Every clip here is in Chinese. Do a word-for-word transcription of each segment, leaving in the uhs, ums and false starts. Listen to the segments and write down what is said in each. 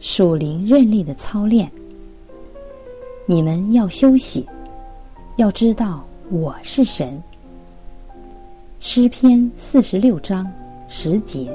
属灵韧力的操练。你们要休息，要知道我是神。诗篇四十六章十节。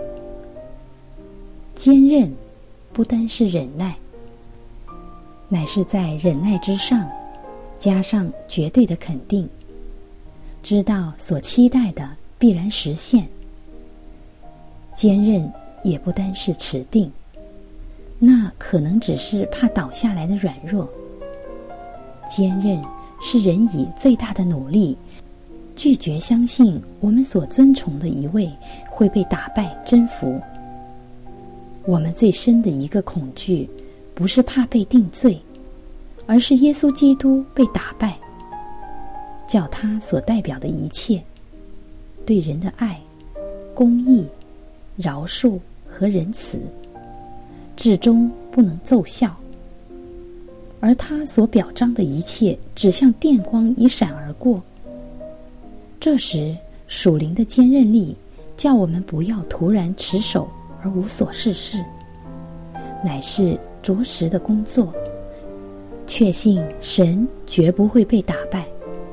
坚韧不单是忍耐，乃是在忍耐之上加上绝对的肯定，知道所期待的必然实现。坚韧也不单是持定，那可能只是怕倒下来的软弱。坚韧是人以最大的努力拒绝相信我们所尊崇的一位会被打败征服。我们最深的一个恐惧不是怕被定罪，而是耶稣基督被打败，叫他所代表的一切对人的爱、公义、饶恕和仁慈至终不能奏效，而他所表彰的一切只像电光一闪而过。这时属灵的坚韧力叫我们不要突然持守而无所事事，乃是着实的工作，确信神绝不会被打败。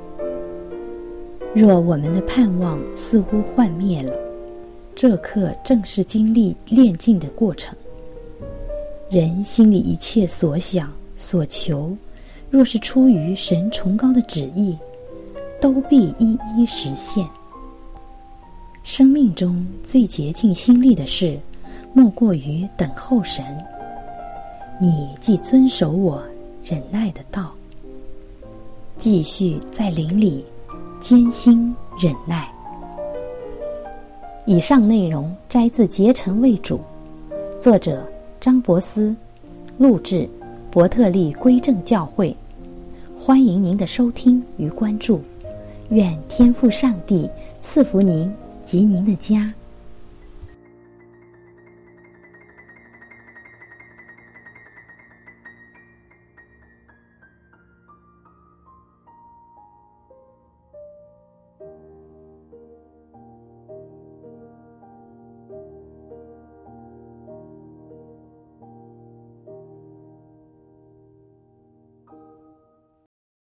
若我们的盼望似乎幻灭了，这刻正是经历炼净的过程。人心里一切所想所求，若是出于神崇高的旨意，都必一一实现。生命中最洁净心力的事，莫过于等候神。你既遵守我忍耐的道，继续在灵里艰辛忍耐。以上内容摘自结成为主，作者张伯斯，录制伯特利归正教会。欢迎您的收听与关注，愿天父上帝赐福您及您的家。